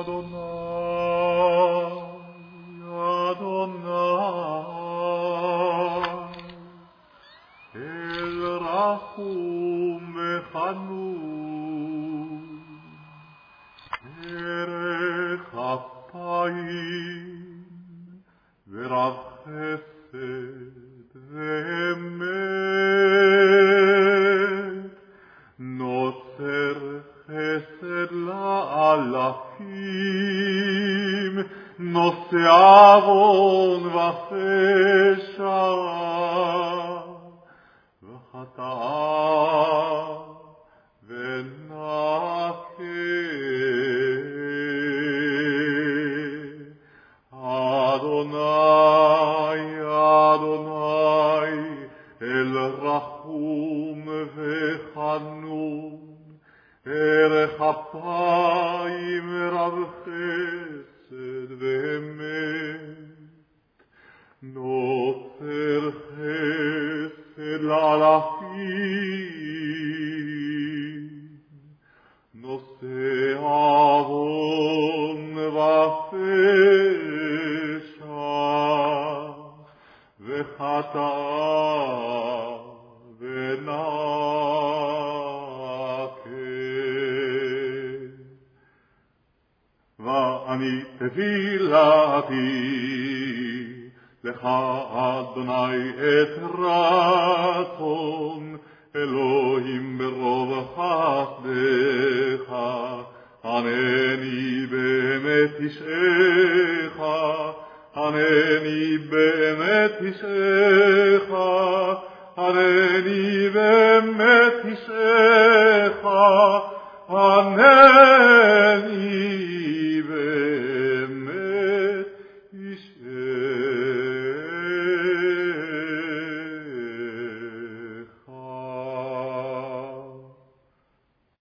רחום וחנון, ערך אפיים ורב חסד ואמת, נוצר חסד לאלפים, נושא עוון ופשע וחטאה ונקה. אדוני, אדוני, אל רחום וחנון, ערך אפיים רב חסד ואמת, נוצר חסד לאלפים, נושא עוון ופשע וחטאה ונקה. ואני תפילתי לך אדוני את רצון, אלוהים ברוב חסדך, ענני באמת תשעך, ענני באמת תשעך, ענני באמת